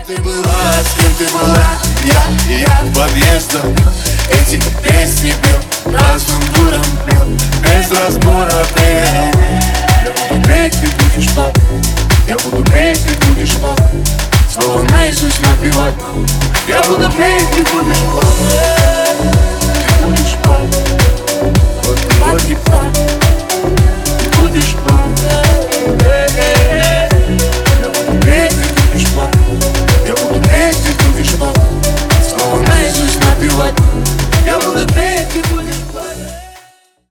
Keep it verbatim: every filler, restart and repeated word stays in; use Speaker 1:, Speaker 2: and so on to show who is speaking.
Speaker 1: ты была, с кем ты была? Я и я подъездом. Эти песни пел, разум дуром пел, без разбора ты. Я буду петь, ты будешь плакать. Я буду петь, ты будешь плакать. Слово наизусть напевать. Я буду петь, ты будешь плакать.